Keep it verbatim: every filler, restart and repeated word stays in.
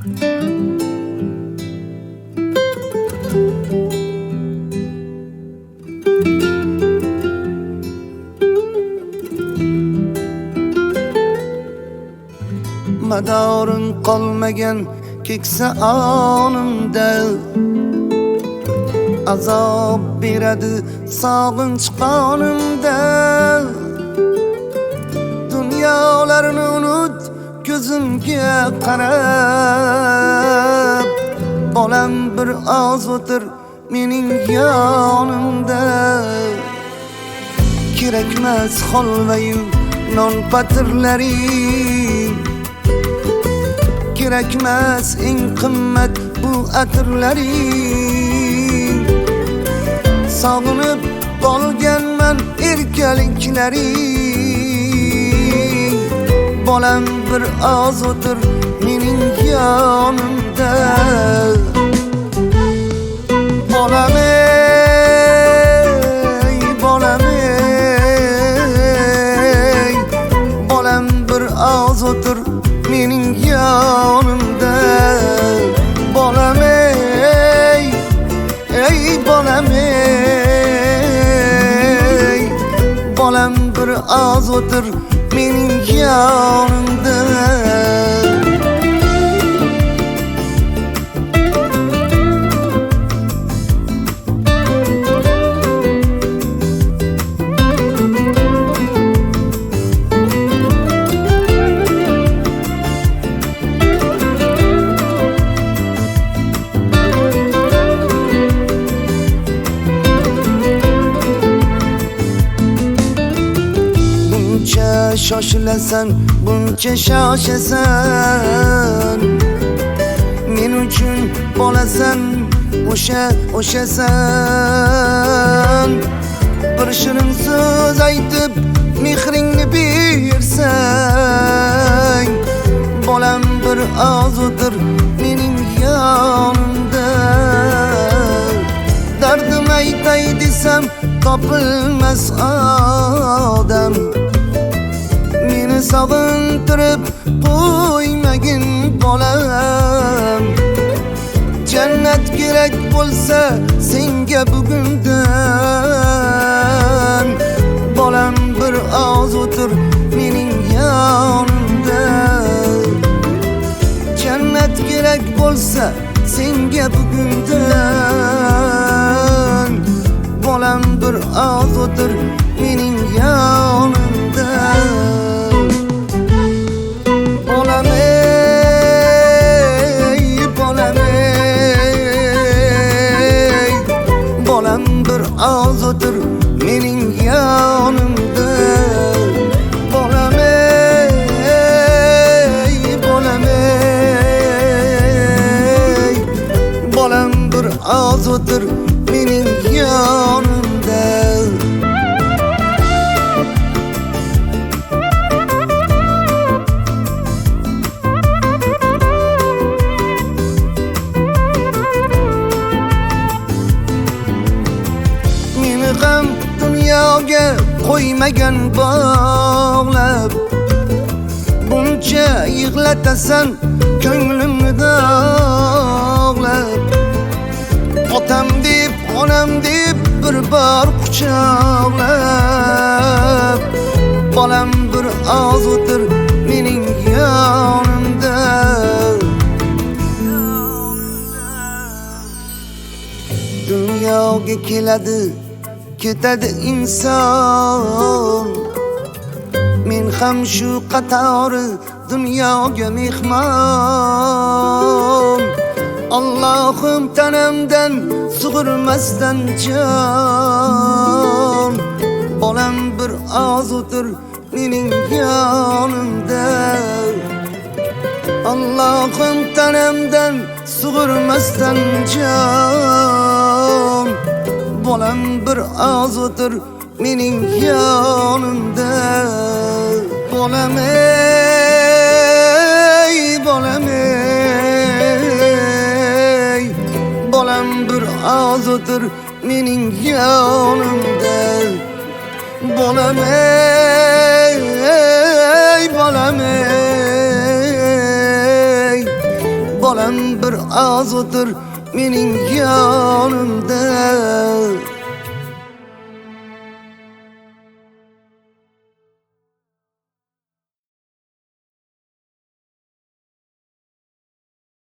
Madarin qolmagan keksa onimda azob beradi sog'inch qonimda. Dunyolarni unut ko'zimga qarab, bolam bir oz o'tir mening yonimda. Kerakmas holvayu non patirlaring, kerakmas eng qimmat bu atirlaring. Sog'inib qolganman erkaliklaring. Bolam bir oz o'tir mening yonimda. Bolam ey, bolam ey, bolam bir oz o'tir mening yonimda. Bolam ey, ey bolam ey, bolam bir oz o'tir mening yonimda. Shoshilasan, buncha shoshasan, men uchun bolasan, o'sha o'shasan. Bir shirin so'z aytib mehringni bersang, bolam bir oz o'tir mening yonimda. Dardim aytay desam topilmas odam, meni sog'intirib qo'ymagin bolam. Jannat kerak bo'lsa senga bugundan, bolam bir oz o'tir mening yonimda. Jannat kerak bo'lsa senga bugundan, bolam bir oz o'tir mening yonimda. Bolam ey, bolam ey, bolam bir oz o'tir mening yonimda. Bolam ey, bolam ey, bolam bir oz o'tir mening yonimda. G'am dunyoga qo'ymagan bog'lab, buncha yig'latasan ko'nglimni dog'lab. Otam deb, onam deb bir bor quchoqlab, bolam bir oz o'tir mening yonimda. Dunyoga keladi ketadi inson, men ham shu qatori dunyoga mehmon. Allohim tanamdan sug'urmasdan jon, bolam bir oz o'tir mening yonimda. Allohim tanamdan sug'urmasdan jon, bolam bir oz o'tir mening yonimda. Bolam ey, bolam ey, bolam bir oz o'tir mening yonimda. Bolam ey, bolam ey, olam bir oz o'tir mening yonimda.